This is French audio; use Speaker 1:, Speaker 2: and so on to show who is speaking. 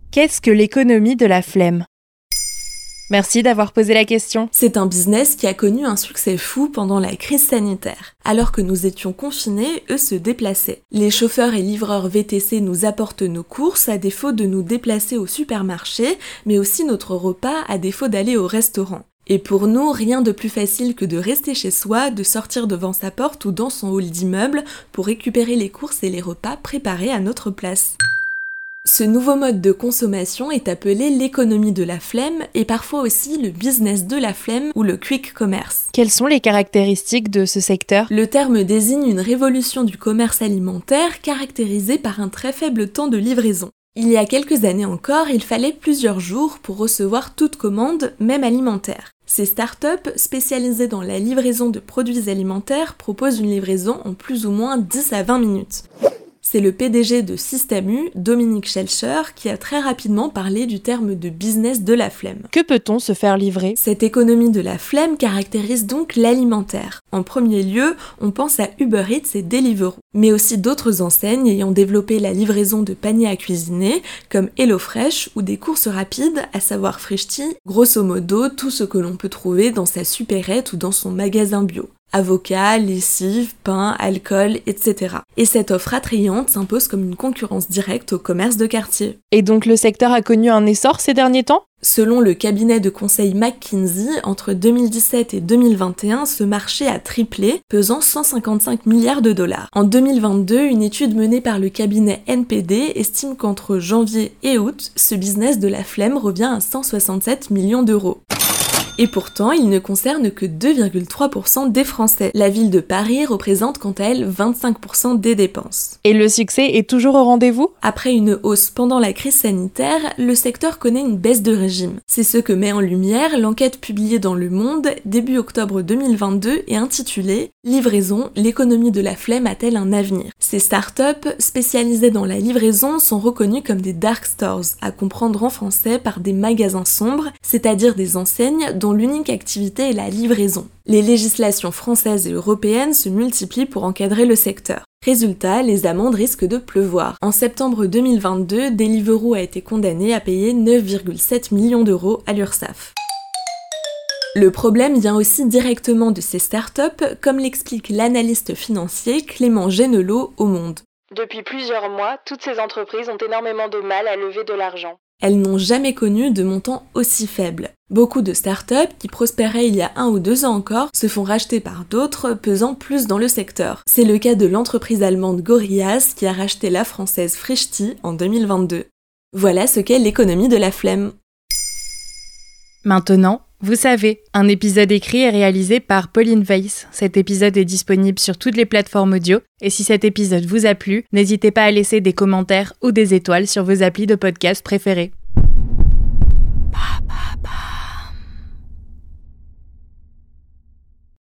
Speaker 1: Qu'est-ce que l'économie de la flemme ? Merci d'avoir posé la question.
Speaker 2: C'est un business qui a connu un succès fou pendant la crise sanitaire. Alors que nous étions confinés, eux se déplaçaient. Les chauffeurs et livreurs VTC nous apportent nos courses à défaut de nous déplacer au supermarché, mais aussi notre repas à défaut d'aller au restaurant. Et pour nous, rien de plus facile que de rester chez soi, de sortir devant sa porte ou dans son hall d'immeuble pour récupérer les courses et les repas préparés à notre place. Ce nouveau mode de consommation est appelé l'économie de la flemme et parfois aussi le business de la flemme ou le quick commerce.
Speaker 1: Quelles sont les caractéristiques de ce secteur ?
Speaker 2: Le terme désigne une révolution du commerce alimentaire caractérisée par un très faible temps de livraison. Il y a quelques années encore, il fallait plusieurs jours pour recevoir toute commande, même alimentaire. Ces startups, spécialisées dans la livraison de produits alimentaires, proposent une livraison en plus ou moins 10 à 20 minutes. C'est le PDG de Système U, Dominique Schelcher, qui a très rapidement parlé du terme de business de la flemme.
Speaker 1: Que peut-on se faire livrer ?
Speaker 2: Cette économie de la flemme caractérise donc l'alimentaire. En premier lieu, on pense à Uber Eats et Deliveroo, mais aussi d'autres enseignes ayant développé la livraison de paniers à cuisiner, comme HelloFresh, ou des courses rapides, à savoir Frischti, grosso modo tout ce que l'on peut trouver dans sa supérette ou dans son magasin bio. Avocats, lessive, pain, alcool, etc. Et cette offre attrayante s'impose comme une concurrence directe au commerce de quartier.
Speaker 1: Et donc le secteur a connu un essor ces derniers temps ?
Speaker 2: Selon le cabinet de conseil McKinsey, entre 2017 et 2021, ce marché a triplé, pesant 155 milliards de dollars. En 2022, une étude menée par le cabinet NPD estime qu'entre janvier et août, ce business de la flemme revient à 167 millions d'euros. Et pourtant, il ne concerne que 2,3% des Français. La ville de Paris représente quant à elle 25% des dépenses.
Speaker 1: Et le succès est toujours au rendez-vous ?
Speaker 2: Après une hausse pendant la crise sanitaire, le secteur connaît une baisse de régime. C'est ce que met en lumière l'enquête publiée dans Le Monde début octobre 2022 et intitulée « Livraison, l'économie de la flemme a-t-elle un avenir ?» Ces startups spécialisées dans la livraison sont reconnues comme des dark stores, à comprendre en français par des magasins sombres, c'est-à-dire des enseignes dont l'unique activité est la livraison. Les législations françaises et européennes se multiplient pour encadrer le secteur. Résultat, les amendes risquent de pleuvoir. En septembre 2022, Deliveroo a été condamné à payer 9,7 millions d'euros à l'URSSAF. Le problème vient aussi directement de ces startups, comme l'explique l'analyste financier Clément Genelot au Monde.
Speaker 1: Depuis plusieurs mois, toutes ces entreprises ont énormément de mal à lever de l'argent.
Speaker 2: Elles n'ont jamais connu de montant aussi faible. Beaucoup de startups qui prospéraient il y a 1 ou 2 ans encore se font racheter par d'autres pesant plus dans le secteur. C'est le cas de l'entreprise allemande Gorillas qui a racheté la française Frischti en 2022. Voilà ce qu'est l'économie de la flemme.
Speaker 1: Maintenant, vous savez, un épisode écrit et réalisé par Pauline Weiss. Cet épisode est disponible sur toutes les plateformes audio. Et si cet épisode vous a plu, n'hésitez pas à laisser des commentaires ou des étoiles sur vos applis de podcast préférés.